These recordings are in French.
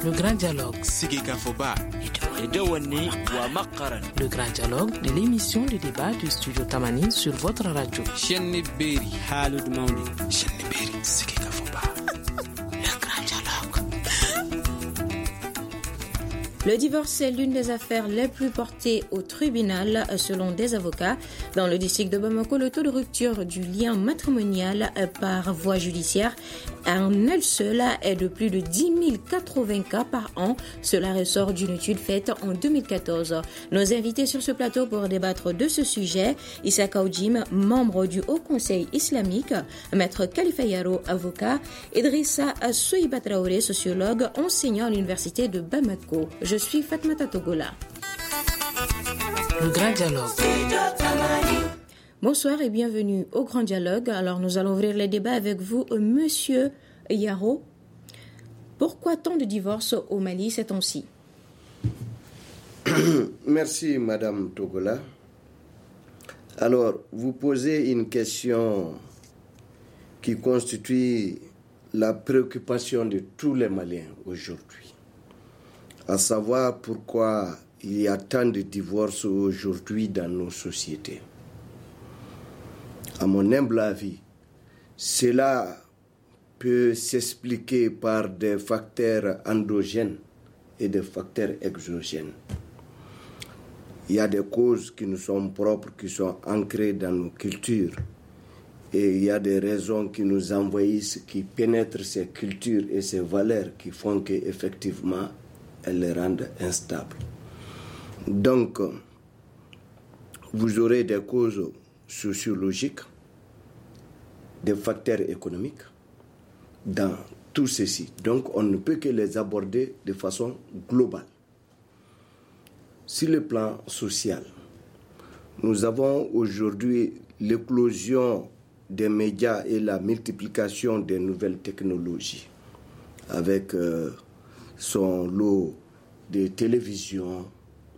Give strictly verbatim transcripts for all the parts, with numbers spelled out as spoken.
Le grand dialogue. Le grand dialogue de l'émission de débat du studio Tamani sur votre radio. Le grand dialogue. Le divorce est l'une des affaires les plus portées au tribunal selon des avocats. Dans le district de Bamako, le taux de rupture du lien matrimonial par voie judiciaire en elle seule est de plus de dix mille quatre-vingts cas par an. Cela ressort d'une étude faite en deux mille quatorze. Nos invités sur ce plateau pour débattre de ce sujet, Issa Kaoudjim, membre du Haut Conseil islamique, Maître Khalifa Yaro, avocat, Idrissa Souiba Traoré, sociologue, enseignant à l'université de Bamako. Je suis Fatmata Togola. Le grand dialogue. Bonsoir et bienvenue au Grand Dialogue. Alors nous allons ouvrir les débats avec vous, Monsieur Yaro. Pourquoi tant de divorces au Mali ces temps-ci? Merci Madame Togola. Alors, vous posez une question qui constitue la préoccupation de tous les Maliens aujourd'hui, à savoir pourquoi il y a tant de divorces aujourd'hui dans nos sociétés. À mon humble avis, cela peut s'expliquer par des facteurs endogènes et des facteurs exogènes. Il y a des causes qui nous sont propres, qui sont ancrées dans nos cultures. Et il y a des raisons qui nous envahissent, qui pénètrent ces cultures et ces valeurs qui font qu'effectivement, elles les rendent instables. Donc, vous aurez des causes sociologiques, des facteurs économiques dans tout ceci. Donc, on ne peut que les aborder de façon globale. Sur le plan social, nous avons aujourd'hui l'éclosion des médias et la multiplication des nouvelles technologies avec euh, son lot de télévision,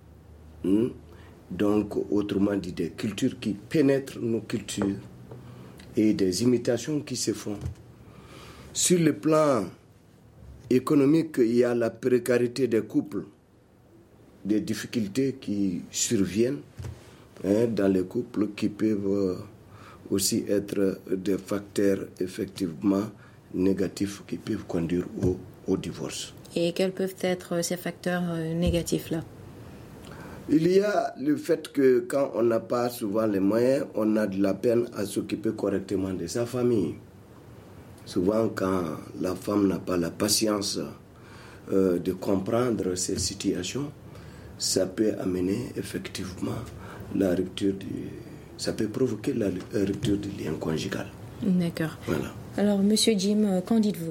hein? Donc, autrement dit, des cultures qui pénètrent nos cultures et des imitations qui se font. Sur le plan économique, il y a la précarité des couples, des difficultés qui surviennent hein, dans les couples qui peuvent aussi être des facteurs effectivement négatifs qui peuvent conduire au, au divorce. Et quels peuvent être ces facteurs négatifs-là? Il y a le fait que quand on n'a pas souvent les moyens, on a de la peine à s'occuper correctement de sa famille. Souvent, quand la femme n'a pas la patience euh, de comprendre ces situations, ça peut amener effectivement la rupture du... Ça peut provoquer la rupture du lien conjugal. D'accord. Voilà. Alors, Monsieur Jim, qu'en dites-vous?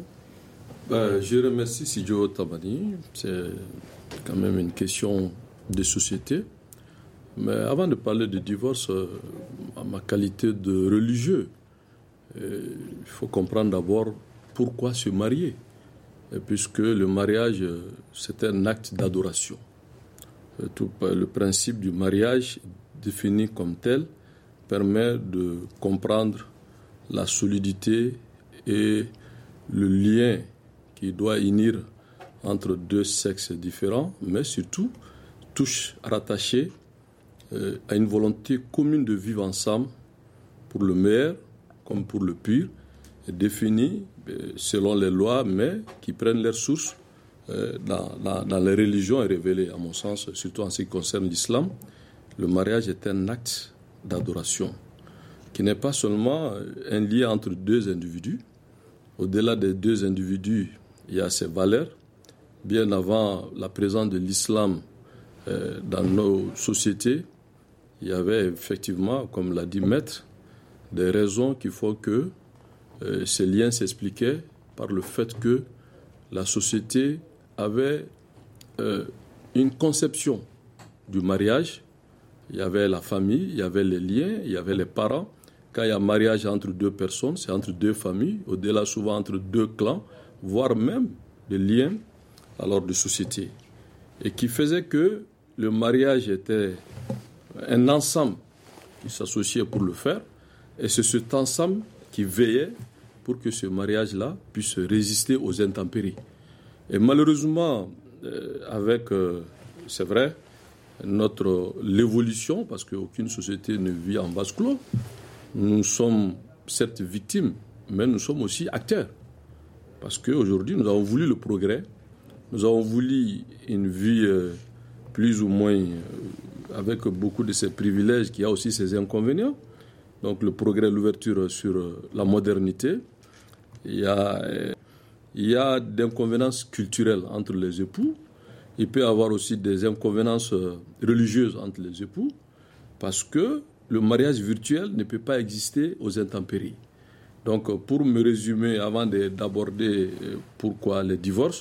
Ben, je remercie Sidjo Tamani. C'est quand même une question de société. Mais avant de parler de divorce, euh, à ma qualité de religieux, euh, il faut comprendre d'abord pourquoi se marier. Et puisque le mariage, euh, c'est un acte d'adoration. Euh, tout, le principe du mariage, défini comme tel, permet de comprendre la solidité et le lien qui doit unir entre deux sexes différents, mais surtout touche rattachée euh, à une volonté commune de vivre ensemble pour le meilleur comme pour le pire, définie euh, selon les lois, mais qui prennent leur source euh, dans, dans, dans les religions et révélées, à mon sens, surtout en ce qui concerne l'islam. Le mariage est un acte d'adoration qui n'est pas seulement un lien entre deux individus. Au-delà des deux individus, il y a ces valeurs. Bien avant la présence de l'islam euh, dans nos sociétés, il y avait effectivement, comme l'a dit Maître, des raisons qui font que euh, ces liens s'expliquaient par le fait que la société avait euh, une conception du mariage. Il y avait la famille, il y avait les liens, il y avait les parents. Quand il y a mariage entre deux personnes, c'est entre deux familles, au-delà souvent entre deux clans, voire même des liens alors de société. Et qui faisait que le mariage était un ensemble qui s'associait pour le faire. Et c'est cet ensemble qui veillait pour que ce mariage-là puisse résister aux intempéries. Et malheureusement, euh, avec, euh, c'est vrai, notre l'évolution, parce qu'aucune société ne vit en vase clos, nous sommes certes victimes, mais nous sommes aussi acteurs. Parce qu'aujourd'hui, nous avons voulu le progrès, nous avons voulu une vie euh, plus ou moins euh, avec beaucoup de ses privilèges, qui a aussi ses inconvénients. Donc le progrès, l'ouverture sur euh, la modernité. Il y a, euh, il y a des inconvéniences culturelles entre les époux. Il peut y avoir aussi des inconvéniences euh, religieuses entre les époux, parce que le mariage virtuel ne peut pas exister aux intempéries. Donc, pour me résumer, avant de, d'aborder euh, pourquoi les divorces,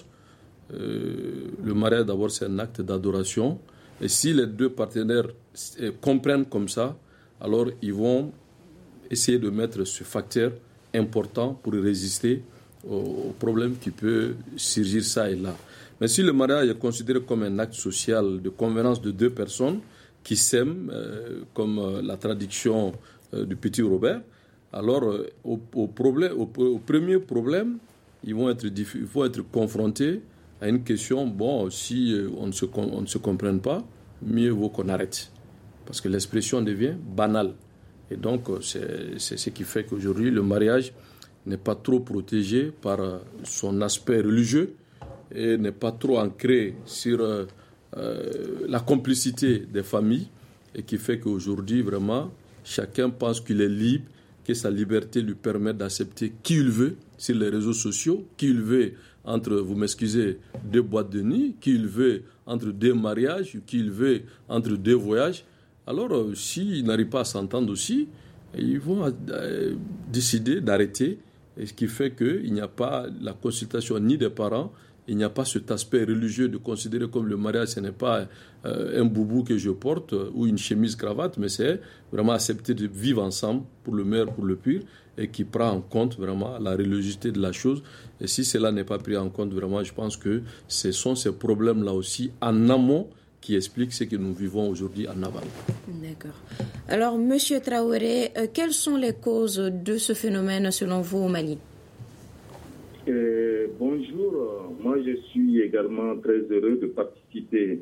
euh, le mariage, d'abord, c'est un acte d'adoration. Et si les deux partenaires euh, comprennent comme ça, alors ils vont essayer de mettre ce facteur important pour résister aux, aux problèmes qui peuvent surgir ça et là. Mais si le mariage est considéré comme un acte social de convenance de deux personnes qui s'aiment, euh, comme euh, la traduction euh, du petit Robert, alors euh, au, au, problème, au, au premier problème, ils vont être, ils vont être confrontés à une question, bon, si euh, on ne se, on ne se comprenne pas, mieux vaut qu'on arrête. Parce que l'expression devient banale. Et donc, euh, c'est, c'est ce qui fait qu'aujourd'hui, le mariage n'est pas trop protégé par euh, son aspect religieux, et n'est pas trop ancré sur euh, euh, la complicité des familles, et qui fait qu'aujourd'hui, vraiment, chacun pense qu'il est libre, que sa liberté lui permet d'accepter qui il veut sur les réseaux sociaux, qui il veut entre, vous m'excusez, deux boîtes de nuit, qui il veut entre deux mariages, qui il veut entre deux voyages. Alors, euh, s'ils n'arrivent pas à s'entendre aussi, ils vont euh, décider d'arrêter, et ce qui fait qu'il n'y a pas la consultation ni des parents. Il n'y a pas cet aspect religieux de considérer comme le mariage, ce n'est pas euh, un boubou que je porte euh, ou une chemise cravate, mais c'est vraiment accepter de vivre ensemble pour le meilleur, pour le pire, et qui prend en compte vraiment la religiosité de la chose. Et si cela n'est pas pris en compte, vraiment, je pense que ce sont ces problèmes-là aussi en amont qui expliquent ce que nous vivons aujourd'hui en aval. D'accord. Alors, Monsieur Traoré, euh, quelles sont les causes de ce phénomène selon vous au Mali ? Euh, bonjour, moi je suis également très heureux de participer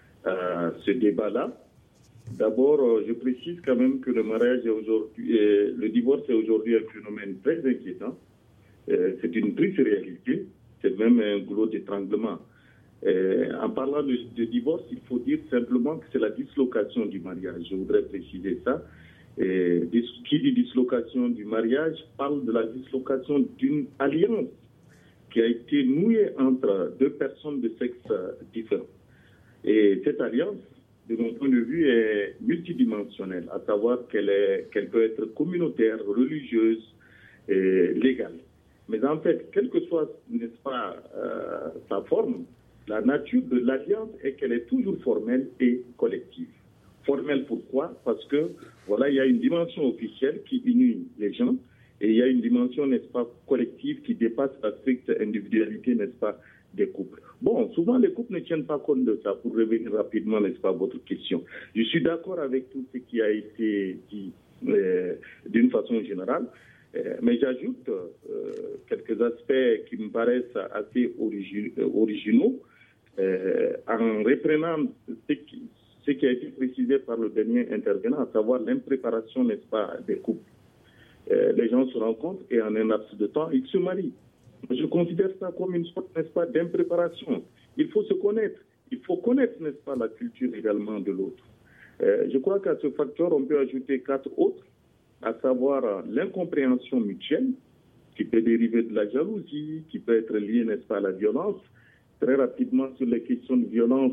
à ce débat-là. D'abord, je précise quand même que le mariage est aujourd'hui, euh, le divorce est aujourd'hui un phénomène très inquiétant. Euh, c'est une triste réalité, c'est même un goulot d'étranglement. Euh, en parlant de, de divorce, il faut dire simplement que c'est la dislocation du mariage. Je voudrais préciser ça. Et qui dit dislocation du mariage parle de la dislocation d'une alliance qui a été nouée entre deux personnes de sexe différents. Et cette alliance, de mon point de vue, est multidimensionnelle, à savoir qu'elle, est, qu'elle peut être communautaire, religieuse et légale. Mais en fait, quelle que soit, n'est-ce pas, euh, sa forme, la nature de l'alliance est qu'elle est toujours formelle et collective. Formelle pourquoi ? Parce que, voilà, il y a une dimension officielle qui unit les gens, et il y a une dimension, n'est-ce pas, collective qui dépasse la stricte individualité, n'est-ce pas, des couples. Bon, souvent les couples ne tiennent pas compte de ça, pour revenir rapidement, n'est-ce pas, à votre question. Je suis d'accord avec tout ce qui a été dit euh, d'une façon générale, euh, mais j'ajoute euh, quelques aspects qui me paraissent assez origi- originaux, euh, en reprenant ce qui, ce qui a été précisé par le dernier intervenant, à savoir l'impréparation, n'est-ce pas, des couples. Euh, les gens se rencontrent et en un laps de temps, ils se marient. Je considère ça comme une sorte, n'est-ce pas, d'impréparation. Il faut se connaître. Il faut connaître, n'est-ce pas, la culture également de l'autre. Euh, je crois qu'à ce facteur, on peut ajouter quatre autres, à savoir euh, l'incompréhension mutuelle, qui peut dériver de la jalousie, qui peut être liée, n'est-ce pas, à la violence. Très rapidement, sur les questions de violence,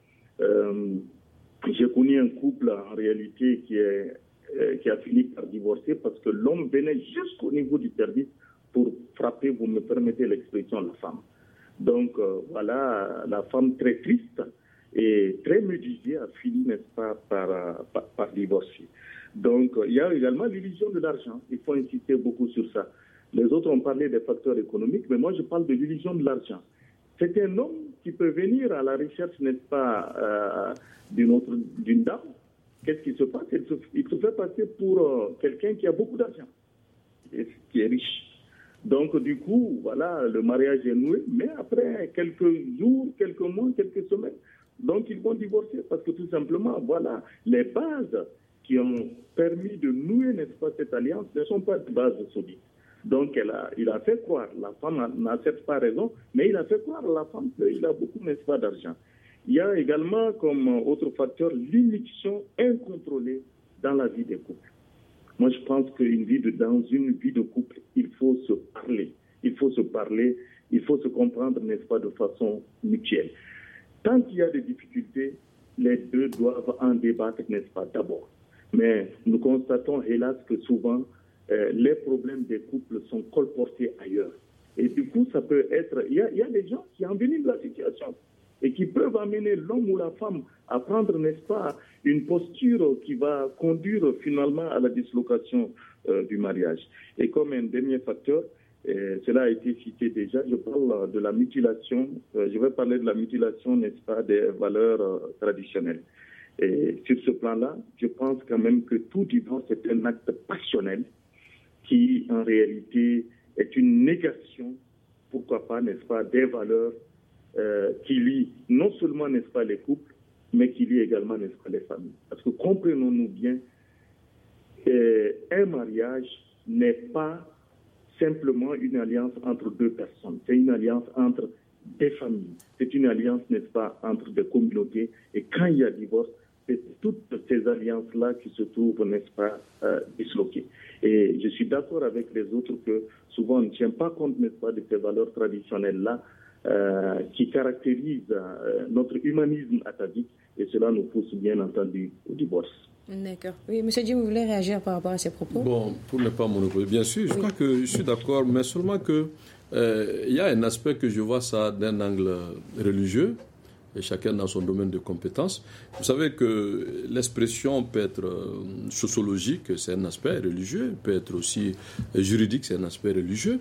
euh, j'ai connu un couple, en réalité, qui est qui a fini par divorcer parce que l'homme venait jusqu'au niveau du service pour frapper, vous me permettez l'expression, la femme. Donc euh, voilà, la femme très triste et très médusée a fini, n'est-ce pas, par, par, par divorcer. Donc euh, il y a également l'illusion de l'argent, il faut insister beaucoup sur ça. Les autres ont parlé des facteurs économiques, mais moi je parle de l'illusion de l'argent. C'est un homme qui peut venir à la recherche, n'est-ce pas, euh, d'une autre, d'une dame. Qu'est-ce qui se passe ? Il se, il se fait passer pour euh, quelqu'un qui a beaucoup d'argent, et qui est riche. Donc, du coup, voilà, le mariage est noué, mais après quelques jours, quelques mois, quelques semaines, donc ils vont divorcer parce que tout simplement, voilà, les bases qui ont permis de nouer, n'est-ce pas, cette alliance ne sont pas de bases solides. Donc, elle a, il a fait croire, la femme n'a certes pas raison, mais il a fait croire à la femme qu'il a beaucoup, n'est-ce pas, d'argent. Il y a également comme autre facteur l'immixtion incontrôlée dans la vie des couples. Moi, je pense qu'une vie de, dans une vie de couple, il faut se parler. Il faut se parler, il faut se comprendre, n'est-ce pas, de façon mutuelle. Tant qu'il y a des difficultés, les deux doivent en débattre, n'est-ce pas, d'abord. Mais nous constatons, hélas, que souvent, euh, les problèmes des couples sont colportés ailleurs. Et du coup, ça peut être... Il y a, il y a des gens qui enveniment la situation et qui peuvent amener l'homme ou la femme à prendre, n'est-ce pas, une posture qui va conduire finalement à la dislocation euh, du mariage. Et comme un dernier facteur, euh, cela a été cité déjà, je parle de la mutilation, euh, je vais parler de la mutilation, n'est-ce pas, des valeurs euh, traditionnelles. Et sur ce plan-là, je pense quand même que tout divorce est un acte passionnel qui, en réalité, est une négation, pourquoi pas, n'est-ce pas, des valeurs euh, qui lient non seulement, n'est-ce pas, les couples, mais qui lient également, n'est-ce pas, les familles. Parce que comprenons-nous bien, euh, un mariage n'est pas simplement une alliance entre deux personnes, c'est une alliance entre des familles, c'est une alliance, n'est-ce pas, entre des communautés. Et quand il y a divorce, c'est toutes ces alliances-là qui se trouvent, n'est-ce pas, euh, disloquées. Et je suis d'accord avec les autres que souvent on ne tient pas compte, n'est-ce pas, de ces valeurs traditionnelles-là euh, qui caractérisent euh, notre humanisme atavique, et cela nous pousse bien entendu au divorce. D'accord. Oui, M. Jim, vous voulez réagir par rapport à ces propos? Bon, pour ne pas monopoliser, bien sûr, je oui. crois que je suis d'accord, mais seulement que euh, il y a un aspect que je vois ça d'un angle religieux, et chacun dans son domaine de compétences. Vous savez que l'expression peut être sociologique, c'est un aspect religieux, peut être aussi juridique, c'est un aspect religieux.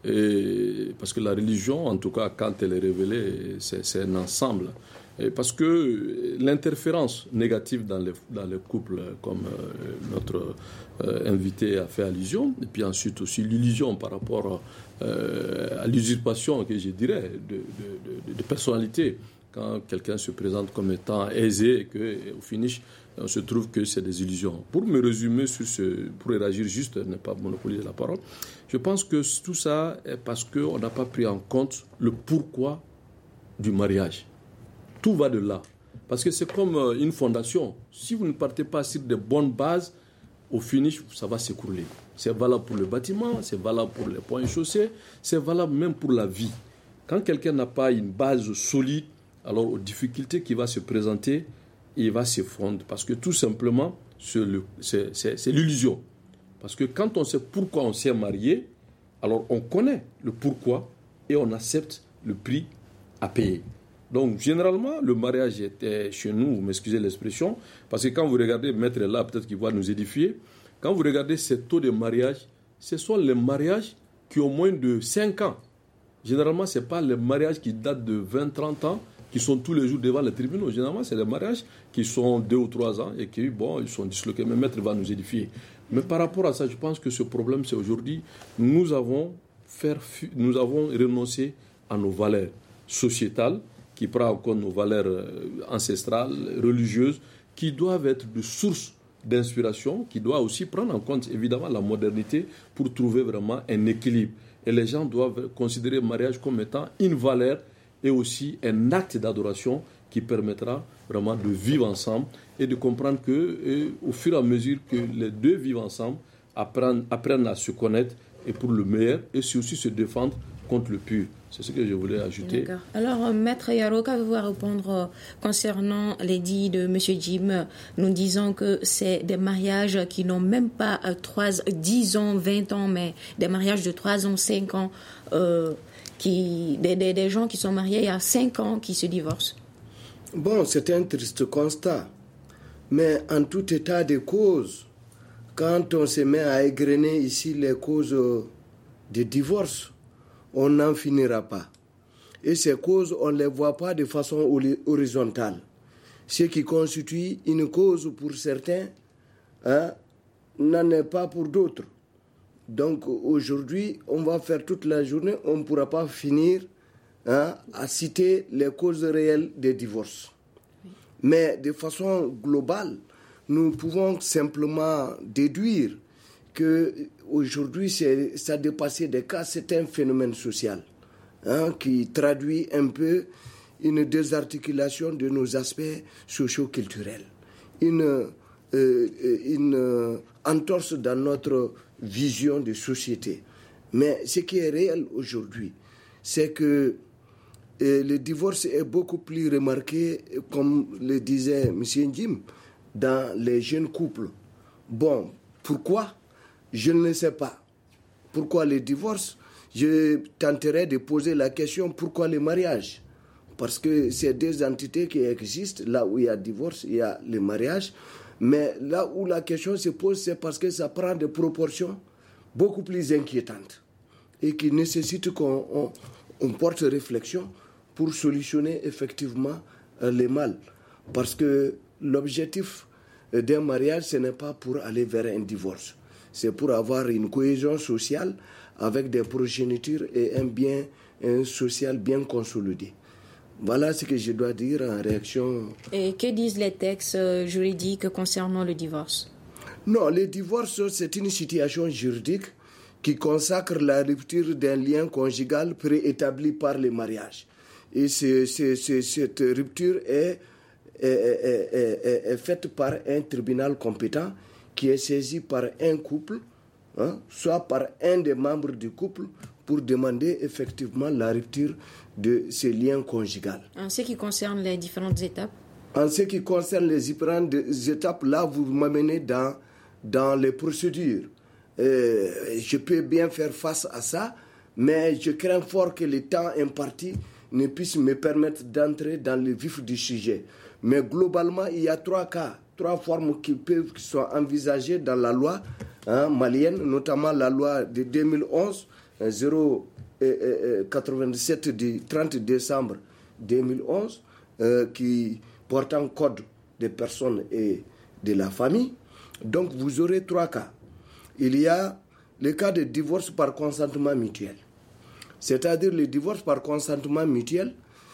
Et parce que la religion, en tout cas, quand elle est révélée, c'est, c'est un ensemble. Et parce que l'interférence négative dans les, dans les couples, comme euh, notre euh, invité a fait allusion, et puis ensuite aussi l'illusion par rapport euh, à l'usurpation, que je dirais, de, de, de, de personnalité, quand quelqu'un se présente comme étant aisé et qu'au finish, on se trouve que c'est des illusions. Pour me résumer sur ce, pour réagir juste, ne pas monopoliser la parole, je pense que tout ça est parce qu'on n'a pas pris en compte le pourquoi du mariage. Tout va de là. Parce que c'est comme une fondation. Si vous ne partez pas sur de bonnes bases, au finish, ça va s'écrouler. C'est valable pour le bâtiment, c'est valable pour les points chaussés, c'est valable même pour la vie. Quand quelqu'un n'a pas une base solide, alors aux difficultés qui vont se présenter, il va s'effondrer. Parce que tout simplement, c'est, le, c'est, c'est, c'est l'illusion. Parce que quand on sait pourquoi on s'est marié, alors on connaît le pourquoi et on accepte le prix à payer. Donc, généralement, le mariage était chez nous, vous m'excusez l'expression, parce que quand vous regardez, Maître est là, peut-être qu'il va nous édifier, quand vous regardez ces taux de mariage, ce sont les mariages qui ont moins de cinq ans. Généralement, ce n'est pas les mariages qui datent de vingt à trente ans, qui sont tous les jours devant les tribunaux. Généralement, c'est les mariages qui sont deux ou trois ans et qui, bon, ils sont disloqués. Mais Maître va nous édifier. Mais par rapport à ça, je pense que ce problème, c'est aujourd'hui, nous avons, faire, nous avons renoncé à nos valeurs sociétales, qui prend en compte nos valeurs ancestrales, religieuses, qui doivent être de source d'inspiration, qui doivent aussi prendre en compte évidemment la modernité pour trouver vraiment un équilibre. Et les gens doivent considérer le mariage comme étant une valeur et aussi un acte d'adoration qui permettra vraiment de vivre ensemble et de comprendre que, et, au fur et à mesure que les deux vivent ensemble, apprennent, apprennent à se connaître et pour le meilleur et aussi se défendre contre le pur. C'est ce que je voulais ajouter. D'accord. Alors, Maître Yaro, qu'avez-vous à répondre concernant les dits de M. Jim, nous disons que c'est des mariages qui n'ont même pas trois, dix ans, vingt ans, mais des mariages de trois ans, cinq ans, euh, qui, des, des, des gens qui sont mariés il y a cinq ans qui se divorcent. Bon, c'est un triste constat. Mais en tout état de cause, quand on se met à égrener ici les causes de divorce, on n'en finira pas. Et ces causes, on ne les voit pas de façon horizontale. Ce qui constitue une cause pour certains, hein, n'en est pas pour d'autres. Donc aujourd'hui, on va faire toute la journée, on ne pourra pas finir hein, à citer les causes réelles des divorces. Oui. Mais de façon globale, nous pouvons simplement déduire qu'aujourd'hui, c'est, ça a dépassé des cas, c'est un phénomène social hein, qui traduit un peu une désarticulation de nos aspects socio-culturels, une, euh, une entorse dans notre vision de société. Mais ce qui est réel aujourd'hui, c'est que euh, le divorce est beaucoup plus remarqué, comme le disait M. Njim, dans les jeunes couples. Bon, pourquoi ? Je ne sais pas. Pourquoi le divorce ? Je tenterai de poser la question, pourquoi le mariage ? Parce que c'est deux entités qui existent. Là où il y a divorce, il y a le mariage. Mais là où la question se pose, c'est parce que ça prend des proportions beaucoup plus inquiétantes et qui nécessitent qu'on on, on porte réflexion pour solutionner effectivement euh, les mal. Parce que l'objectif d'un mariage, ce n'est pas pour aller vers un divorce. C'est pour avoir une cohésion sociale avec des progénitures et un bien un social bien consolidé. Voilà ce que je dois dire en réaction. Et que disent les textes juridiques concernant le divorce ? Non, le divorce, c'est une situation juridique qui consacre la rupture d'un lien conjugal préétabli par le mariage. Et c'est, c'est, c'est, cette rupture est, est, est, est, est faite par un tribunal compétent qui est saisi par un couple, hein, soit par un des membres du couple, pour demander effectivement la rupture de ce lien conjugal. En ce qui concerne les différentes étapes ? En ce qui concerne les différentes étapes, là, vous m'amenez dans, dans les procédures. Euh, je peux bien faire face à ça, mais je crains fort que le temps imparti ne puisse me permettre d'entrer dans le vif du sujet. Mais globalement, il y a trois cas, trois formes qui peuvent qui sont envisagées dans la loi hein, malienne, notamment la loi de deux mille onze, zéro quatre-vingt-dix-sept du trente décembre deux mille onze, euh, qui porte un code des personnes et de la famille. Donc vous aurez trois cas. Il y a le cas de divorce par consentement mutuel. C'est-à-dire le divorce par consentement mutuel,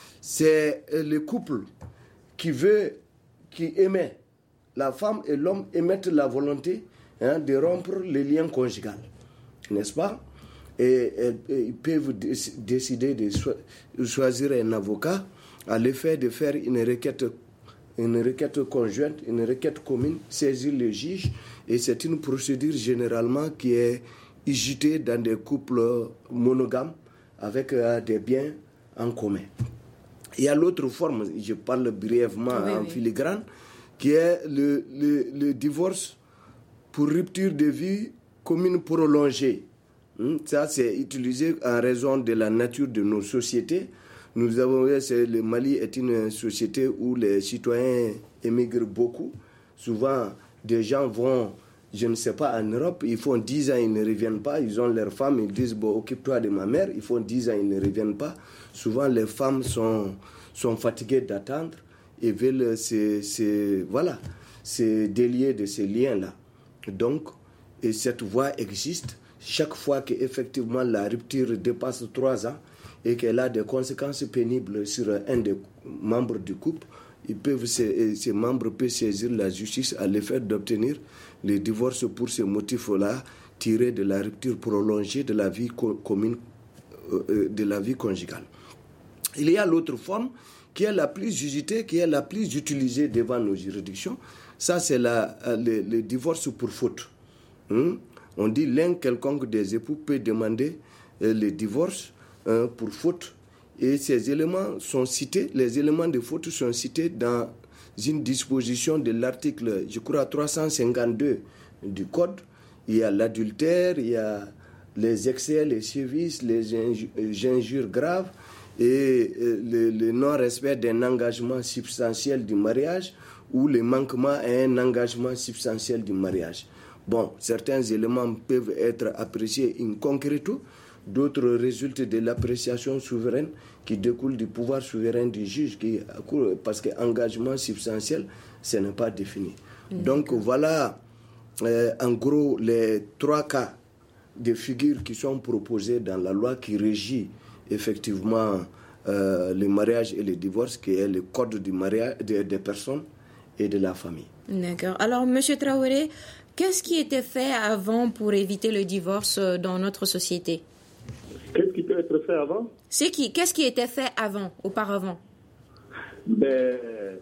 c'est le couple qui veut, qui émet, la femme et l'homme émettent la volonté hein, de rompre le lien conjugal, n'est-ce pas ? Et, et, et ils peuvent décider de choisir un avocat à l'effet de faire une requête, une requête conjointe, une requête commune, saisir le juge. Et c'est une procédure généralement qui est usitée dans des couples monogames avec euh, des biens en commun. Il y a l'autre forme, je parle brièvement oui, en oui. filigrane, qui est le, le, le divorce pour rupture de vie commune prolongée. Ça, c'est utilisé en raison de la nature de nos sociétés. Nous avons vu que le Mali est une société où les citoyens émigrent beaucoup. Souvent, des gens vont, je ne sais pas, en Europe, ils font dix ans, ils ne reviennent pas. Ils ont leur femme, ils disent, bon, occupe-toi de ma mère. Ils font dix ans, ils ne reviennent pas. Souvent, les femmes sont, sont fatiguées d'attendre et veulent se, se, voilà, se délier de ces liens-là. Donc, et cette voie existe. Chaque fois qu'effectivement la rupture dépasse trois ans et qu'elle a des conséquences pénibles sur un des membres du couple, ils peuvent, ces, ces membres peuvent saisir la justice à l'effet d'obtenir le divorce pour ce motif-là tiré de la rupture prolongée de la vie co- commune, euh, de la vie conjugale. Il y a l'autre forme qui est la plus usitée, qui est la plus utilisée devant nos juridictions. Ça, c'est la, le, le divorce pour faute. Hum? On dit l'un quelconque des époux peut demander euh, le divorce euh, pour faute. Et ces éléments sont cités, les éléments de faute sont cités dans une disposition de l'article, je crois, trois cent cinquante-deux du Code. Il y a l'adultère, il y a les excès, les sévices, les injures graves et euh, le, le non-respect d'un engagement substantiel du mariage ou le manquement à un engagement substantiel du mariage. Bon, certains éléments peuvent être appréciés in concreto, d'autres résultent de l'appréciation souveraine qui découle du pouvoir souverain du juge, qui, parce qu'engagement substantiel, ce n'est pas défini. Mmh. Donc voilà, euh, en gros, les trois cas des figures qui sont proposées dans la loi qui régit effectivement euh, le mariage et le divorce, qui est le code du mariage des, des personnes et de la famille. D'accord. Alors, M. Traoré, qu'est-ce qui était fait avant pour éviter le divorce dans notre société? Qu'est-ce qui peut être fait avant? C'est qui? Qu'est-ce qui était fait avant, auparavant? Ben,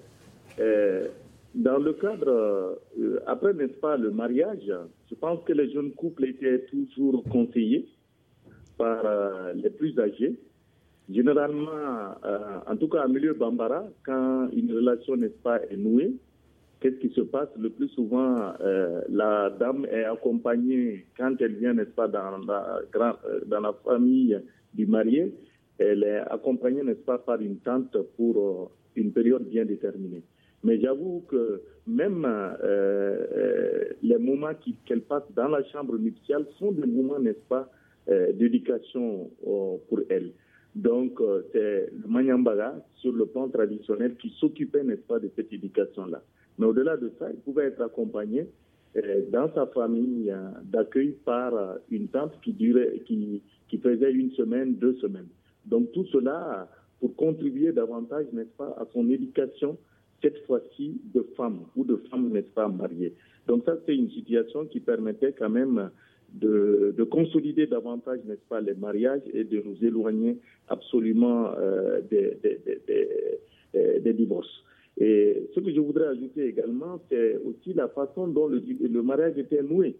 euh, dans le cadre, euh, après, n'est-ce pas, le mariage, je pense que les jeunes couples étaient toujours conseillés par euh, les plus âgés. Généralement, euh, en tout cas en milieu Bambara, quand une relation, n'est-ce pas, est nouée, qu'est-ce qui se passe? Le plus souvent, euh, la dame est accompagnée, quand elle vient, n'est-ce pas, dans la, grand, dans la famille du marié, elle est accompagnée, n'est-ce pas, par une tante pour euh, une période bien déterminée. Mais j'avoue que même euh, euh, les moments qui, qu'elle passe dans la chambre nuptiale sont des moments, n'est-ce pas, euh, d'éducation euh, pour elle. Donc, euh, c'est le Manyambaga, sur le plan traditionnel, qui s'occupait, n'est-ce pas, de cette éducation-là. Mais au-delà de ça, il pouvait être accompagné euh, dans sa famille euh, d'accueil par euh, une tante qui, durait, qui, qui faisait une semaine, deux semaines. Donc, tout cela pour contribuer davantage, n'est-ce pas, à son éducation, cette fois-ci de femmes ou de femmes, n'est-ce pas, mariées. Donc ça, c'est une situation qui permettait quand même de, de consolider davantage, n'est-ce pas, les mariages et de nous éloigner absolument euh, des, des, des, des, des divorces. Et ce que je voudrais ajouter également, c'est aussi la façon dont le, le mariage était noué.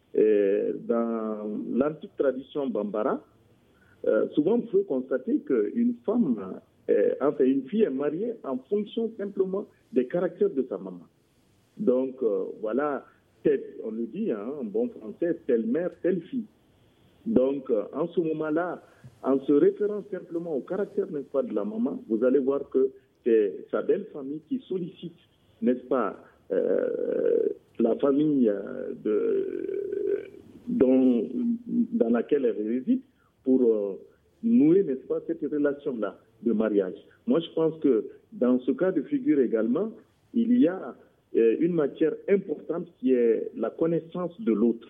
Et dans l'antique tradition Bambara, euh, souvent vous pouvez constater qu'une femme... Euh, enfin, une fille est mariée en fonction simplement des caractères de sa maman. Donc, euh, voilà, on le dit hein, en bon français, telle mère, telle fille. Donc, euh, en ce moment-là, en se référant simplement au caractère, n'est-ce pas, de la maman, vous allez voir que c'est sa belle famille qui sollicite, n'est-ce pas, euh, la famille euh, de, dont, dans laquelle elle réside pour euh, nouer, n'est-ce pas, cette relation-là de mariage. Moi, je pense que dans ce cas de figure également, il y a euh, une matière importante qui est la connaissance de l'autre.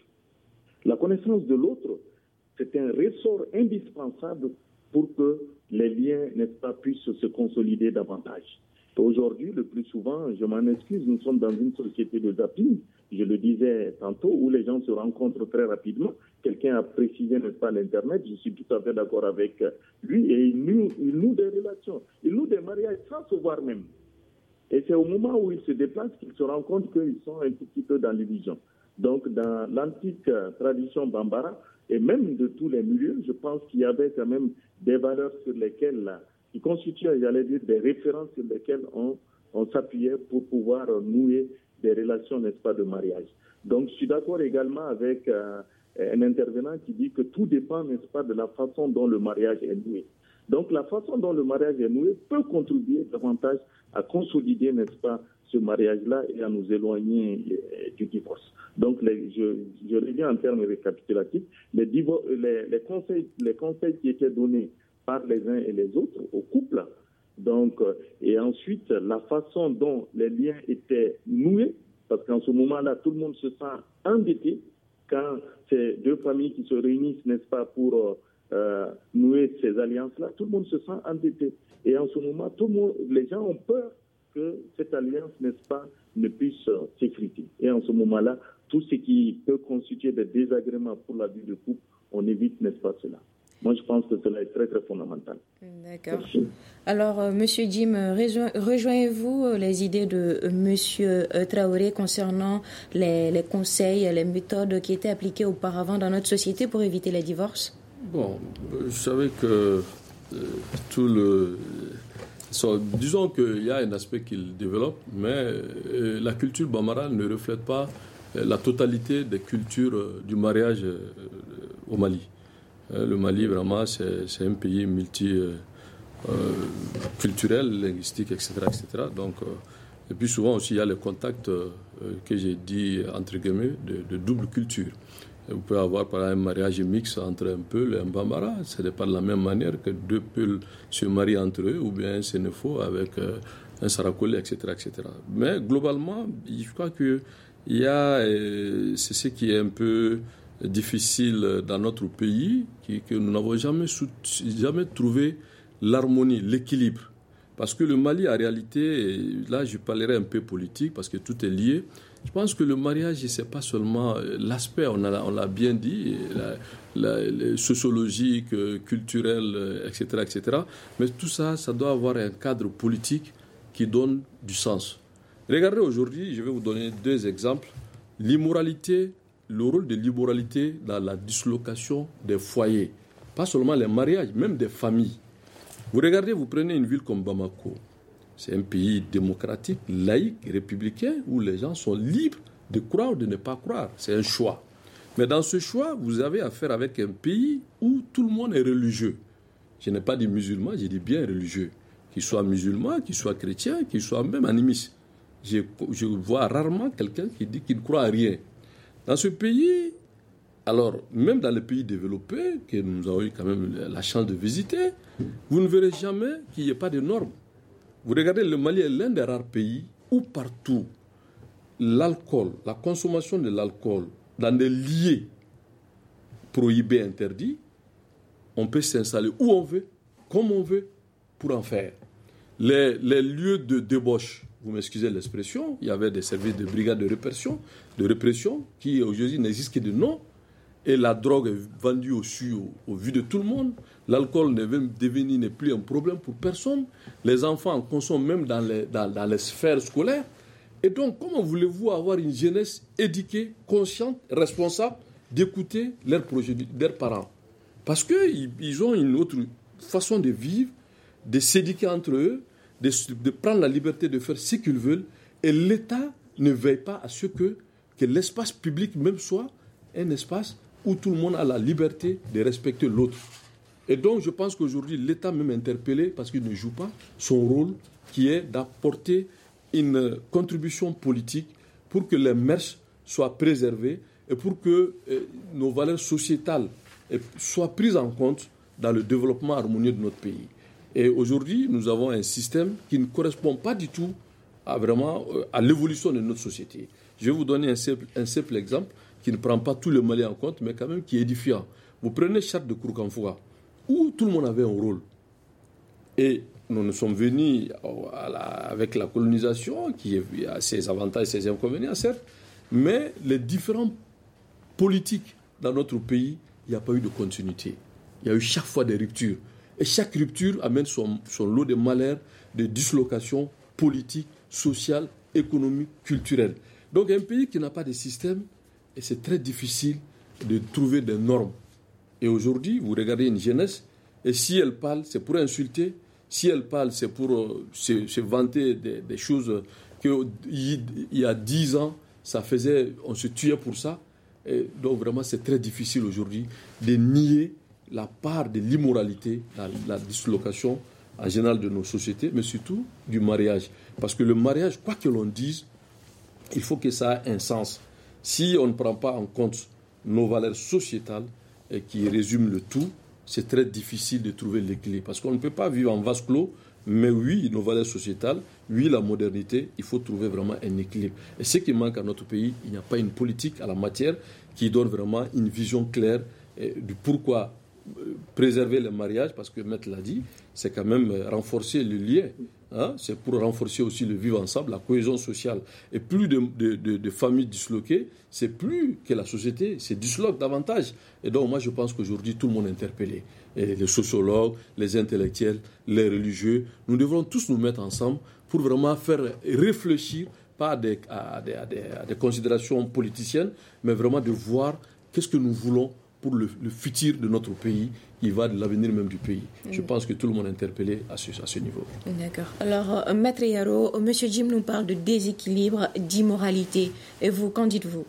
La connaissance de l'autre, c'est un ressort indispensable pour que les liens, n'est-ce pas, puissent se consolider davantage. Aujourd'hui, le plus souvent, je m'en excuse, nous sommes dans une société de zapping, je le disais tantôt, où les gens se rencontrent très rapidement. Quelqu'un a précisé, n'est-ce pas, l'Internet, je suis tout à fait d'accord avec lui, et il noue, il noue des relations, il noue des mariages sans se voir même. Et c'est au moment où ils se déplacent qu'ils se rendent compte qu'ils sont un tout petit peu dans l'illusion. Donc, dans l'antique tradition Bambara, et même de tous les milieux, je pense qu'il y avait quand même des valeurs sur lesquelles, là, qui constituaient, j'allais dire, des références sur lesquelles on, on s'appuyait pour pouvoir nouer des relations, n'est-ce pas, de mariage. Donc, je suis d'accord également avec euh, un intervenant qui dit que tout dépend, n'est-ce pas, de la façon dont le mariage est noué. Donc, la façon dont le mariage est noué peut contribuer davantage à consolider, n'est-ce pas, ce mariage-là et à nous éloigner euh, du divorce. Donc, les, je, je reviens en termes récapitulatifs, les, divor- les, les, conseils, les conseils qui étaient donnés par les uns et les autres au couple, donc, euh, et ensuite la façon dont les liens étaient noués, parce qu'en ce moment-là, tout le monde se sent endetté quand c'est deux familles qui se réunissent, n'est-ce pas, pour euh, nouer ces alliances-là, tout le monde se sent endetté. Et en ce moment, tout le monde, les gens ont peur que cette alliance, n'est-ce pas, ne puisse euh, s'effriter. Et en ce moment-là, tout ce qui peut constituer des désagréments pour la vie de couple, on évite, n'est-ce pas, cela. Moi, je pense que cela est très, très fondamental. D'accord. Merci. Alors, euh, Monsieur Jim, rejo- rejoignez-vous les idées de euh, Monsieur euh, Traoré concernant les, les conseils, les méthodes qui étaient appliquées auparavant dans notre société pour éviter les divorces? Bon, je savais que euh, tout le... So, disons qu'il y a un aspect qu'il développe, mais euh, la culture bambara ne reflète pas euh, la totalité des cultures euh, du mariage euh, au Mali. Le Mali, vraiment, c'est, c'est un pays multiculturel, euh, linguistique, et cetera, et cetera. Donc, euh, et puis souvent aussi, il y a le contact euh, que j'ai dit, entre guillemets, de, de double culture. Et vous pouvez avoir, par exemple, un mariage mixte entre un Peul et un Bambara. Ce n'est pas de la même manière que deux Peuls se marient entre eux, ou bien un Sénéfo avec euh, un Sarakoli, et cetera, et cetera. Mais globalement, je crois qu'il y a, euh, c'est ce qui est un peu... difficile dans notre pays, qui, que nous n'avons jamais, jamais trouvé l'harmonie, l'équilibre. Parce que le Mali, en réalité, là je parlerai un peu politique, parce que tout est lié. Je pense que le mariage, ce n'est pas seulement l'aspect, on, a, on l'a bien dit, la, la, la sociologique, culturel, et cetera, et cetera. Mais tout ça, ça doit avoir un cadre politique qui donne du sens. Regardez aujourd'hui, je vais vous donner deux exemples. L'immoralité, le rôle de l'immoralité dans la dislocation des foyers. Pas seulement les mariages, même des familles. Vous regardez, vous prenez une ville comme Bamako. C'est un pays démocratique, laïque, républicain, où les gens sont libres de croire ou de ne pas croire. C'est un choix. Mais dans ce choix, vous avez affaire avec un pays où tout le monde est religieux. Je n'ai pas dit musulman, j'ai dit bien religieux. Qu'il soit musulman, qu'il soit chrétien, qu'il soit même animiste. Je, je vois rarement quelqu'un qui dit qu'il ne croit à rien. Dans ce pays, alors, même dans les pays développés, que nous avons eu quand même la chance de visiter, vous ne verrez jamais qu'il n'y ait pas de normes. Vous regardez, le Mali est l'un des rares pays où partout, l'alcool, la consommation de l'alcool, dans des lieux prohibés, interdits, on peut s'installer où on veut, comme on veut, pour en faire. Les, les lieux de débauche, vous m'excusez l'expression, il y avait des services de brigade de répression, de répression qui aujourd'hui n'existent que de nom. Et la drogue est vendue au su, au, au vu de tout le monde. L'alcool n'est devenu n'est plus un problème pour personne. Les enfants en consomment même dans les, dans, dans les sphères scolaires. Et donc, comment voulez-vous avoir une jeunesse éduquée, consciente, responsable, d'écouter leurs, progé- leurs parents? Parce qu'ils ils ont une autre façon de vivre, de s'éduquer entre eux, de, de prendre la liberté de faire ce qu'ils veulent. Et l'État ne veille pas à ce que, que l'espace public même soit un espace où tout le monde a la liberté de respecter l'autre. Et donc, je pense qu'aujourd'hui, l'État même interpellé, parce qu'il ne joue pas son rôle, qui est d'apporter une contribution politique pour que les mœurs soient préservées et pour que euh, nos valeurs sociétales euh, soient prises en compte dans le développement harmonieux de notre pays. Et aujourd'hui, nous avons un système qui ne correspond pas du tout à, vraiment, euh, à l'évolution de notre société. Je vais vous donner un simple, un simple exemple qui ne prend pas tout le Mali en compte, mais quand même qui est édifiant. Vous prenez Charte de Kourkanfouga, où tout le monde avait un rôle. Et nous nous sommes venus à la, avec la colonisation, qui a ses avantages et ses inconvénients, certes, mais les différents politiques dans notre pays, il n'y a pas eu de continuité. Il y a eu chaque fois des ruptures. Et chaque rupture amène son, son lot de malheurs, de dislocations politiques, sociales, économiques, culturelles. Donc un pays qui n'a pas de système, et c'est très difficile de trouver des normes. Et aujourd'hui, vous regardez une jeunesse, et si elle parle, c'est pour insulter. Si elle parle, c'est pour euh, se, se vanter des, des choses qu'il y a dix ans, ça faisait, on se tuait pour ça. Et donc vraiment, c'est très difficile aujourd'hui de nier la part de l'immoralité, la, la dislocation en général de nos sociétés, mais surtout du mariage. Parce que le mariage, quoi que l'on dise, il faut que ça ait un sens. Si on ne prend pas en compte nos valeurs sociétales et qui résument le tout, c'est très difficile de trouver l'équilibre. Parce qu'on ne peut pas vivre en vase clos, mais oui, nos valeurs sociétales, oui, la modernité, il faut trouver vraiment un équilibre. Et ce qui manque à notre pays, il n'y a pas une politique à la matière qui donne vraiment une vision claire du pourquoi préserver le mariage, parce que Maître l'a dit, c'est quand même renforcer le lien. Hein? C'est pour renforcer aussi le vivre ensemble, la cohésion sociale. Et plus de, de, de, de familles disloquées, c'est plus que la société se disloque davantage. Et donc moi je pense qu'aujourd'hui tout le monde est interpellé. Et les sociologues, les intellectuels, les religieux, nous devrons tous nous mettre ensemble pour vraiment faire réfléchir, pas à des, à des, à des, à des considérations politiciennes, mais vraiment de voir qu'est-ce que nous voulons pour le, le futur de notre pays, qui va de l'avenir même du pays. Mmh. Je pense que tout le monde est interpellé à ce, à ce niveau. D'accord. Alors, euh, Maître Yaro, M. Jim nous parle de déséquilibre, d'immoralité. Et vous, qu'en dites-vous?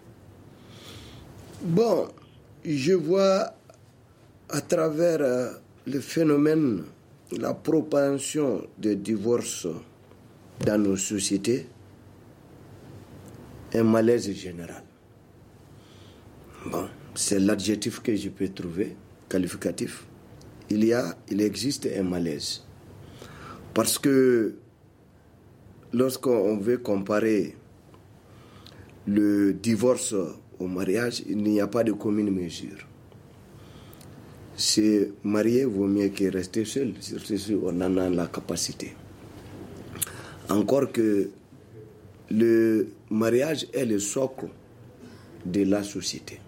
Bon, je vois à travers euh, le phénomène, la propension de divorce dans nos sociétés, un malaise général. Bon. C'est l'adjectif que je peux trouver, qualificatif. Il y a, il existe un malaise. Parce que lorsqu'on veut comparer le divorce au mariage, il n'y a pas de commune mesure. Se marier vaut mieux que rester seul, surtout si on en a la capacité. Encore que le mariage est le socle de la société.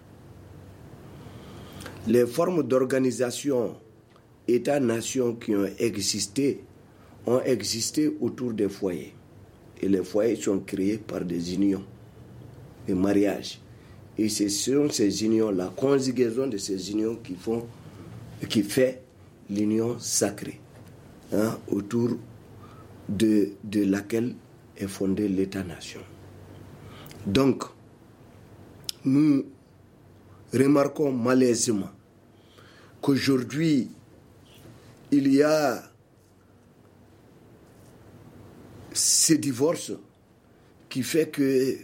Les formes d'organisation États-nations qui ont existé ont existé autour des foyers. Et les foyers sont créés par des unions, des mariages. Et ce sont ces unions, la conjugaison de ces unions qui font, qui fait l'union sacrée, hein, autour de, de laquelle est fondé l'État-nation. Donc, nous remarquons malaisément qu'aujourd'hui, il y a ce divorce qui fait que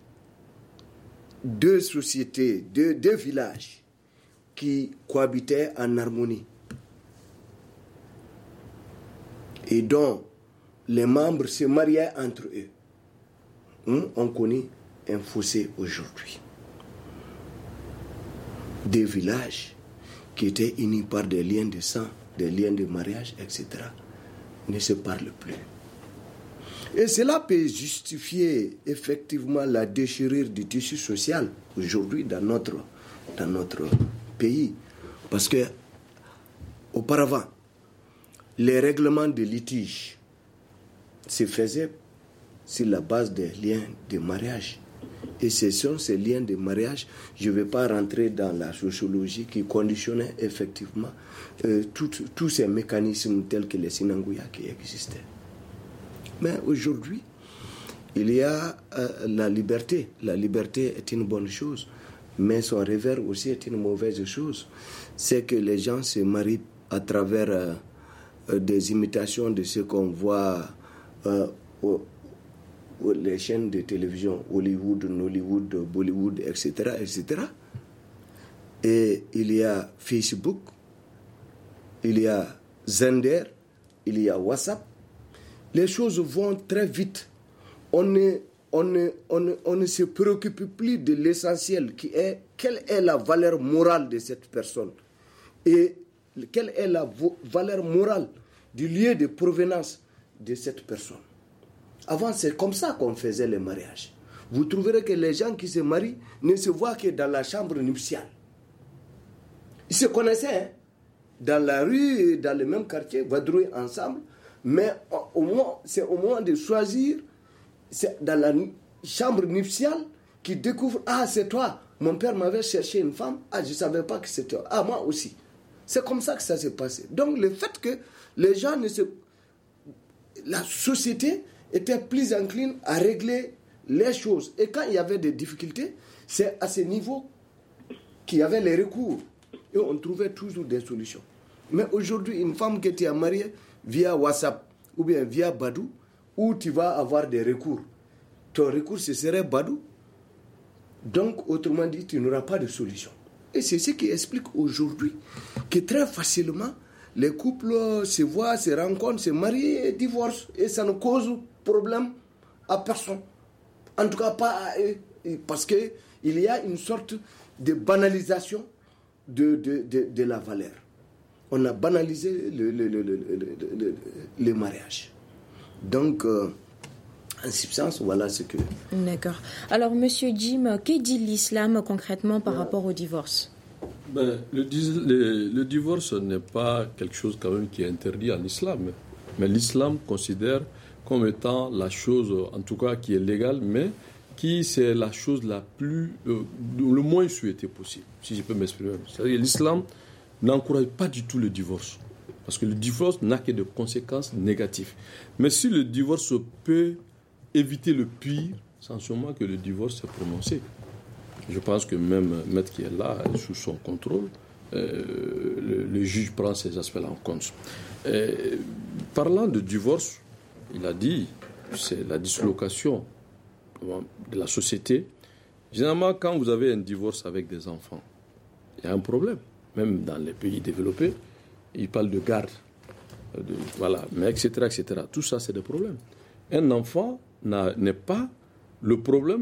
deux sociétés, deux, deux villages qui cohabitaient en harmonie et dont les membres se mariaient entre eux, hein, on connaît un fossé aujourd'hui. Des villages qui étaient unis par des liens de sang, des liens de mariage, et cetera, ne se parlent plus. Et cela peut justifier effectivement la déchirure du tissu social aujourd'hui dans notre, dans notre pays. Parce que auparavant, les règlements de litige se faisaient sur la base des liens de mariage. Et ce sont ces liens de mariage, je ne vais pas rentrer dans la sociologie qui conditionnait effectivement euh, tous ces mécanismes tels que les sinanguya qui existaient. Mais aujourd'hui, il y a euh, la liberté. La liberté est une bonne chose, mais son revers aussi est une mauvaise chose. C'est que les gens se marient à travers euh, euh, des imitations de ce qu'on voit euh, au, au, les chaînes de télévision, Hollywood, Nollywood, Bollywood, et cetera, et cetera. Et il y a Facebook, il y a Zender, il y a WhatsApp. Les choses vont très vite. On ne, on ne, on ne, on ne se préoccupe plus de l'essentiel qui est quelle est la valeur morale de cette personne et quelle est la valeur morale du lieu de provenance de cette personne. Avant, c'est comme ça qu'on faisait les mariages. Vous trouverez que les gens qui se marient ne se voient que dans la chambre nuptiale. Ils se connaissaient, hein? Dans la rue, dans le même quartier, vadrouiller ensemble. Mais au moins, c'est au moment de choisir, c'est dans la chambre nuptiale qu'ils découvrent, ah, c'est toi, mon père m'avait cherché une femme, ah, je ne savais pas que c'était toi, ah, moi aussi. C'est comme ça que ça s'est passé. Donc, le fait que les gens ne se... La société était plus encline à régler les choses. Et quand il y avait des difficultés, c'est à ce niveau qu'il y avait les recours. Et on trouvait toujours des solutions. Mais aujourd'hui, une femme qui était mariée, via WhatsApp ou bien via Badou, où tu vas avoir des recours. Ton recours, ce serait Badou. Donc, autrement dit, tu n'auras pas de solution. Et c'est ce qui explique aujourd'hui que très facilement, les couples se voient, se rencontrent, se marient et divorcent. Et ça ne cause problème à personne. En tout cas, pas à eux. Parce qu'il y a une sorte de banalisation de, de, de, de la valeur. On a banalisé le, le, le, le, le, le, le mariage. Donc, euh, en substance, voilà ce que... D'accord. Alors, Monsieur Jim, que dit l'islam concrètement par rapport au divorce? ben, le, le, le divorce n'est pas quelque chose quand même qui est interdit en islam. Mais l'islam considère comme étant la chose, en tout cas, qui est légale, mais qui c'est la chose la plus... Euh, le moins souhaitée possible, si je peux m'exprimer. C'est-à-dire l'islam n'encourage pas du tout le divorce. Parce que le divorce n'a que de conséquences négatives. Mais si le divorce peut éviter le pire, c'est en ce moment que le divorce s'est prononcé. Je pense que même Maître qui est là, sous son contrôle, euh, le, le juge prend ces aspects-là en compte. Et, parlant de divorce, il a dit, c'est la dislocation de la société. Généralement, quand vous avez un divorce avec des enfants, il y a un problème. Même dans les pays développés, ils parlent de garde, de, voilà, mais et cetera, et cetera. Tout ça, c'est des problèmes. Un enfant n'a, n'est pas le problème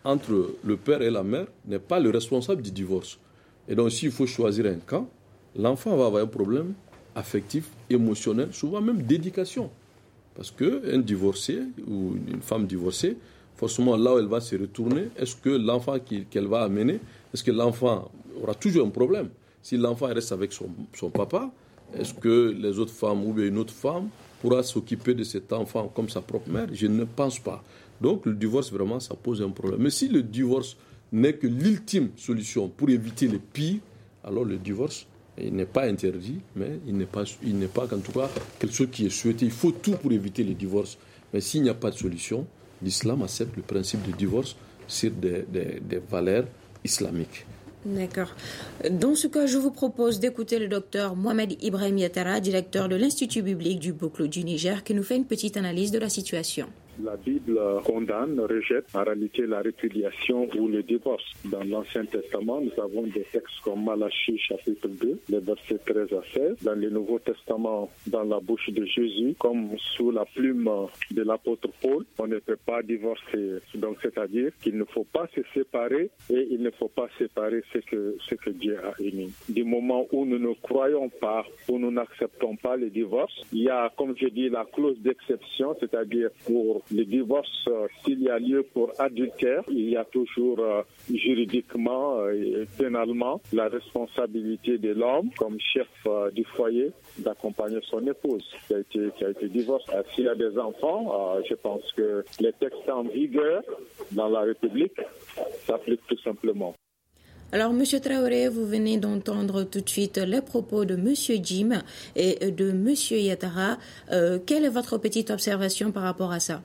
entre le père et la mère n'est pas le responsable du divorce. Et donc, s'il faut choisir un camp, l'enfant va avoir un problème affectif, émotionnel, souvent même d'éducation. Parce qu'un divorcé ou une femme divorcée, forcément, là où elle va se retourner, est-ce que l'enfant qu'elle va amener, est-ce que l'enfant aura toujours un problème? Si l'enfant reste avec son, son papa, est-ce que les autres femmes ou bien une autre femme pourra s'occuper de cet enfant comme sa propre mère? Je ne pense pas. Donc, le divorce, vraiment, ça pose un problème. Mais si le divorce n'est que l'ultime solution pour éviter le pire, alors le divorce, il n'est pas interdit, mais il n'est pas, il n'est pas, en tout cas, quelque chose qui est souhaité. Il faut tout pour éviter le divorce. Mais s'il n'y a pas de solution, l'islam accepte le principe du divorce sur des, des, des valeurs islamiques. D'accord. Dans ce cas, je vous propose d'écouter le docteur Mohamed Ibrahim Yattara, directeur de l'Institut biblique du Bouclou du Niger, qui nous fait une petite analyse de la situation. La Bible condamne, rejette en réalité la répudiation ou le divorce. Dans l'Ancien Testament, nous avons des textes comme Malachie chapitre deux, les versets treize à seize. Dans le Nouveau Testament, dans la bouche de Jésus, comme sous la plume de l'apôtre Paul, on ne peut pas divorcer. Donc, c'est-à-dire qu'il ne faut pas se séparer et il ne faut pas séparer ce que, ce que Dieu a uni. Du moment où nous ne croyons pas, où nous n'acceptons pas le divorce, il y a, comme je dis, la clause d'exception, c'est-à-dire pour le divorce, euh, s'il y a lieu pour adultère, il y a toujours euh, juridiquement euh, et pénalement la responsabilité de l'homme comme chef euh, du foyer d'accompagner son épouse qui a été, qui a été divorcée. Euh, s'il y a des enfants, euh, je pense que les textes en vigueur dans la République s'appliquent tout simplement. Alors, M. Traoré, vous venez d'entendre tout de suite les propos de M. Jim et de M. Yattara. Euh, quelle est votre petite observation par rapport à ça?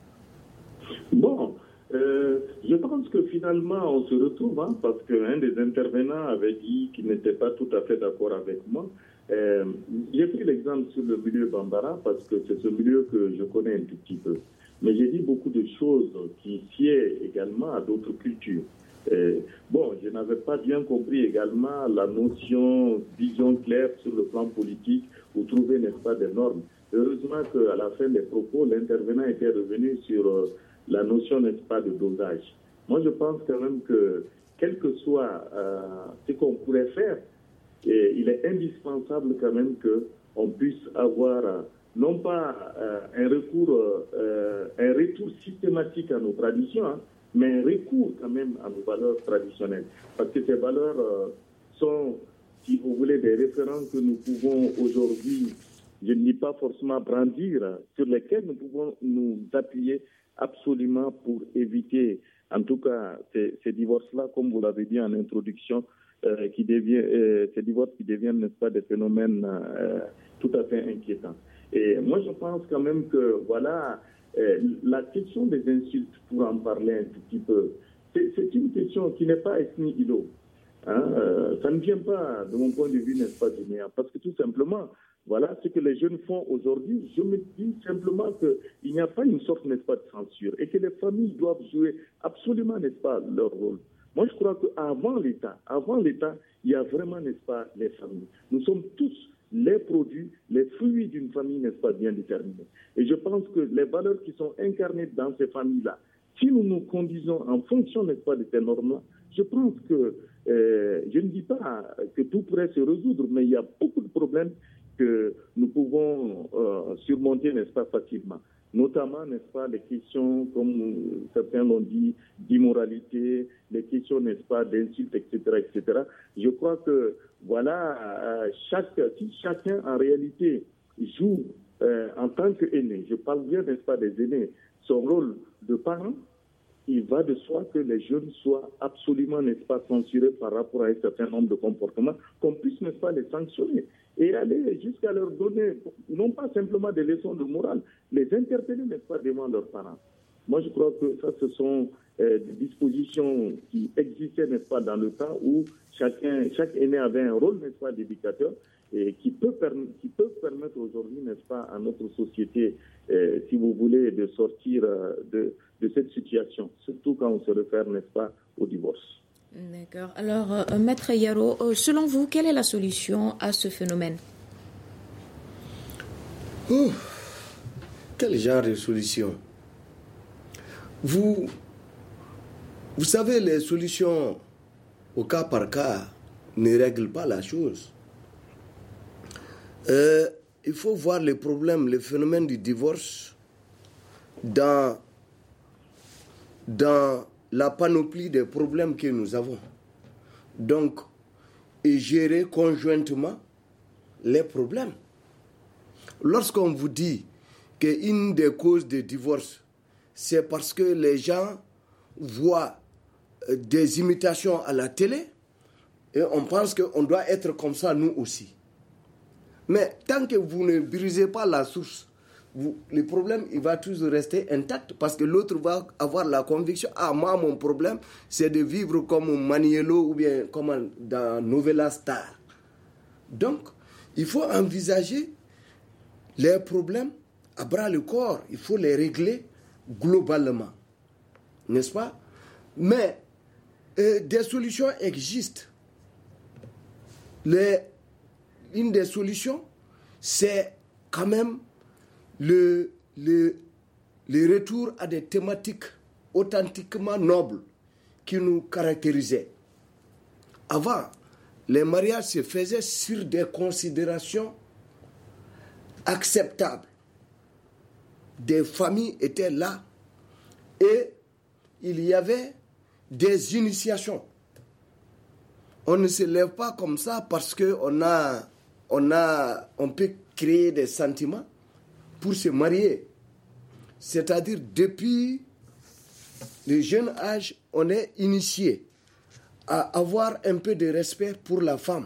Bon, euh, je pense que finalement, on se retrouve, hein, parce qu'un des intervenants avait dit qu'il n'était pas tout à fait d'accord avec moi. Euh, j'ai pris l'exemple sur le milieu Bambara, parce que c'est ce milieu que je connais un tout petit peu. Mais j'ai dit beaucoup de choses qui sied également à d'autres cultures. Euh, bon, je n'avais pas bien compris également la notion, vision claire sur le plan politique, ou trouver, n'est-ce pas, des normes. Heureusement qu'à la fin des propos, l'intervenant était revenu sur euh, la notion, n'est-ce pas, de dosage. Moi, je pense quand même que, quel que soit euh, ce qu'on pourrait faire, et il est indispensable quand même qu'on puisse avoir, euh, non pas euh, un recours, euh, un retour systématique à nos traditions, hein, mais un recours quand même à nos valeurs traditionnelles. Parce que ces valeurs euh, sont, si vous voulez, des références que nous pouvons aujourd'hui, je ne dis pas forcément brandir, sur lesquelles nous pouvons nous appuyer absolument pour éviter, en tout cas, ces, ces divorces-là, comme vous l'avez dit en introduction, euh, qui devient, euh, ces divorces qui deviennent, n'est-ce pas, des phénomènes euh, tout à fait inquiétants. Et moi, je pense quand même que, voilà, euh, la question des insultes, pour en parler un tout petit peu, c'est, c'est une question qui n'est pas ethnie ilo. Hein, euh, ça ne vient pas, de mon point de vue, n'est-ce pas, du néant. Parce que tout simplement, voilà ce que les jeunes font aujourd'hui. Je me dis simplement qu'il n'y a pas une sorte, n'est-ce pas, de censure et que les familles doivent jouer absolument, n'est-ce pas, leur rôle. Moi, je crois qu'avant l'État, avant l'État, il y a vraiment, n'est-ce pas, les familles. Nous sommes tous les produits, les fruits d'une famille, n'est-ce pas, bien déterminée. Et je pense que les valeurs qui sont incarnées dans ces familles-là, si nous nous conduisons en fonction, n'est-ce pas, de ces normes-là, je pense que, euh, je ne dis pas que tout pourrait se résoudre, mais il y a beaucoup de problèmes que nous pouvons euh, surmonter, n'est-ce pas, facilement. Notamment, n'est-ce pas, les questions, comme certains l'ont dit, d'immoralité, les questions, n'est-ce pas, d'insultes, et cetera, et cetera. Je crois que, voilà, euh, chaque, si chacun, en réalité, joue euh, en tant qu'aîné, je parle bien, n'est-ce pas, des aînés, son rôle de parent, il va de soi que les jeunes soient absolument, n'est-ce pas, censurés par rapport à un certain nombre de comportements, qu'on puisse, n'est-ce pas, les sanctionner et aller jusqu'à leur donner, non pas simplement des leçons de morale, les interpeller, n'est-ce pas, devant leurs parents. Moi, je crois que ça, ce sont euh, des dispositions qui existaient, n'est-ce pas, dans le temps où chacun, chaque aîné avait un rôle, n'est-ce pas, d'éducateur, et qui peut perm- qui peuvent permettre aujourd'hui, n'est-ce pas, à notre société, euh, si vous voulez, de sortir euh, de, de cette situation, surtout quand on se réfère, n'est-ce pas, au divorce. D'accord. Alors, euh, Maître Yaro, euh, selon vous, quelle est la solution à ce phénomène? Oh, quel genre de solution? Vous, Vous savez, les solutions au cas par cas ne règlent pas la chose. Euh, il faut voir les problèmes, les phénomènes du divorce dans, dans la panoplie des problèmes que nous avons. Donc, et gérer conjointement les problèmes. Lorsqu'on vous dit qu'une des causes des divorces, c'est parce que les gens voient des imitations à la télé et on pense qu'on doit être comme ça nous aussi. Mais tant que vous ne brisez pas la source, vous, le problème il va toujours rester intact parce que l'autre va avoir la conviction, ah moi mon problème c'est de vivre comme Maniello ou bien comme dans Novella Star. Donc il faut envisager les problèmes à bras le corps, il faut les régler globalement, n'est-ce pas? Mais euh, des solutions existent. Les, une des solutions, c'est quand même le, le, le retour à des thématiques authentiquement nobles qui nous caractérisaient. Avant, les mariages se faisaient sur des considérations acceptables. Des familles étaient là et il y avait des initiations. On ne se lève pas comme ça parce qu'on a, on a, on peut créer des sentiments pour se marier. C'est-à-dire, depuis le jeune âge, on est initié à avoir un peu de respect pour la femme.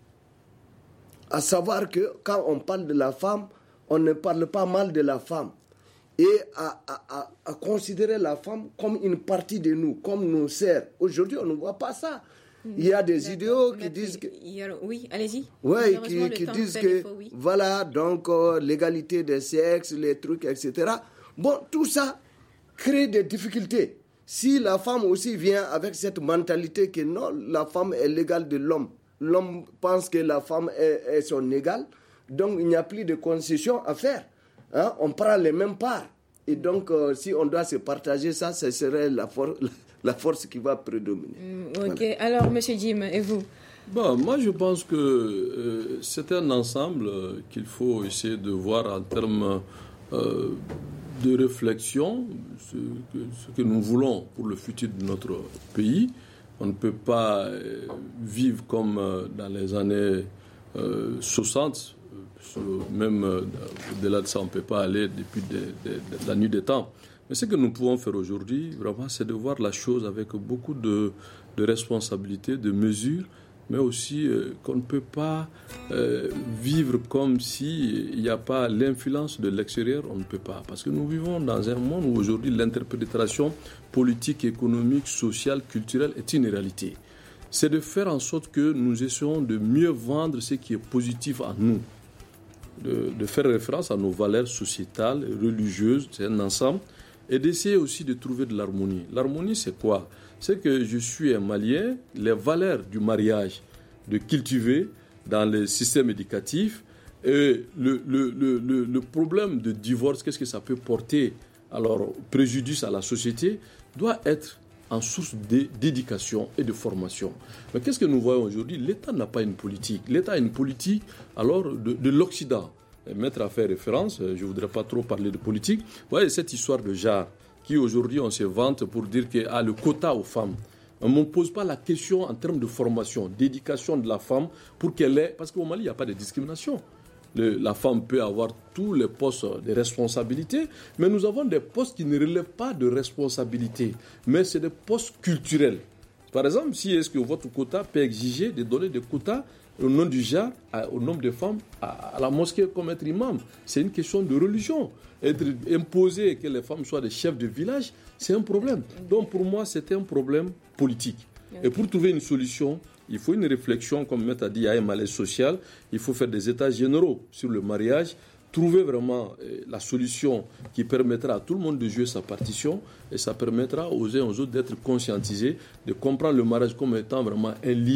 À savoir que quand on parle de la femme, on ne parle pas mal de la femme. Et à, à, à, à considérer la femme comme une partie de nous, comme nos sœurs. Aujourd'hui, on ne voit pas ça. Il y a des D'accord. idéaux qui disent que... Oui, allez-y. Oui, qui, qui disent que, défaut, oui. voilà, donc, euh, l'égalité des sexes, les trucs, et cetera. Bon, tout ça crée des difficultés. Si la femme aussi vient avec cette mentalité que non, la femme est l'égale de l'homme, l'homme pense que la femme est, est son égale, donc il n'y a plus de concession à faire. Hein? On prend les mêmes parts. Et donc, euh, si on doit se partager ça, ce serait la, for- la force qui va prédominer. Mm, ok. Voilà. Alors, M. Jim, et vous? Bon, moi, je pense que euh, c'est un ensemble euh, qu'il faut essayer de voir en termes euh, de réflexion, ce que, ce que nous voulons pour le futur de notre pays. On ne peut pas euh, vivre comme euh, dans les années euh, soixante. Même euh, au-delà de ça, on ne peut pas aller depuis de, de, de la nuit des temps. Mais ce que nous pouvons faire aujourd'hui, vraiment, c'est de voir la chose avec beaucoup de, de responsabilité, de mesure, mais aussi euh, qu'on ne peut pas euh, vivre comme s'il n'y a pas l'influence de l'extérieur, on ne peut pas. Parce que nous vivons dans un monde où aujourd'hui l'interprétation politique, économique, sociale, culturelle est une réalité. C'est de faire en sorte que nous essayons de mieux vendre ce qui est positif en nous. De, de faire référence à nos valeurs sociétales, religieuses, c'est un ensemble, et d'essayer aussi de trouver de l'harmonie. L'harmonie, c'est quoi? C'est que je suis un Malien, les valeurs du mariage, de cultiver dans le système éducatif, et le, le, le, le, le problème de divorce, qu'est-ce que ça peut porter, alors préjudice à la société, doit être en source d'éducation et de formation. Mais qu'est-ce que nous voyons aujourd'hui? L'État n'a pas une politique. L'État a une politique alors de, de l'Occident. Maître a fait référence, je ne voudrais pas trop parler de politique. Vous voyez cette histoire de genre, qui aujourd'hui on se vante pour dire qu'il y a le quota aux femmes. On ne me pose pas la question en termes de formation, d'éducation de la femme pour qu'elle ait... Parce qu'au Mali, il n'y a pas de discrimination. Le, la femme peut avoir tous les postes de responsabilité, mais nous avons des postes qui ne relèvent pas de responsabilité, mais c'est des postes culturels. Par exemple, si est-ce que votre quota peut exiger de donner des quotas au nom du genre, à, au nombre de femmes à, à la mosquée comme être imam, c'est une question de religion. Être imposé que les femmes soient des chefs de village, c'est un problème. Donc pour moi, c'est un problème politique. Et pour trouver une solution, il faut une réflexion, comme Maître a dit, il y a un malaise social, il faut faire des états généraux sur le mariage, trouver vraiment euh, la solution qui permettra à tout le monde de jouer sa partition et ça permettra aux uns et aux autres d'être conscientisés, de comprendre le mariage comme étant vraiment un lien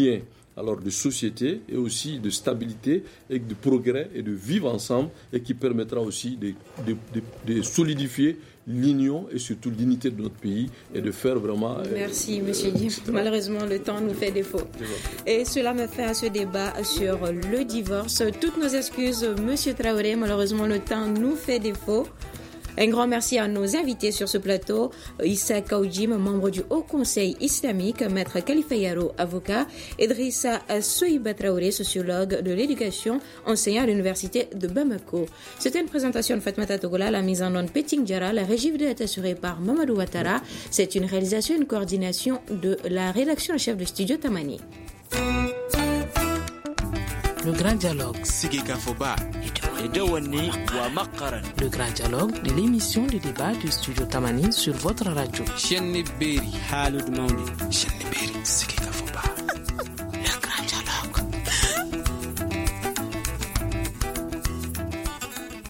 alors de société et aussi de stabilité et de progrès et de vivre ensemble et qui permettra aussi de, de, de, de solidifier l'union et surtout l'unité de notre pays et de faire vraiment... Merci, euh, M. Dim. Euh, Malheureusement, le temps nous fait défaut. Et cela me fait à ce débat sur le divorce. Toutes nos excuses, M. Traoré. Malheureusement, le temps nous fait défaut. Un grand merci à nos invités sur ce plateau, Issa Kaoudjim, membre du Haut Conseil islamique, Maître Khalifa Yaro, avocat, Idrissa Sohiba Traoré, sociologue de l'éducation, enseignant à l'université de Bamako. C'était une présentation de Fatmata Togola, la mise en onde Peting Diara, la régie vidéo est assurée par Mamadou Ouattara. C'est une réalisation, une coordination de la rédaction en chef du studio Tamani. Le grand dialogue. Le grand dialogue de l'émission de débat du studio Tamani sur votre radio.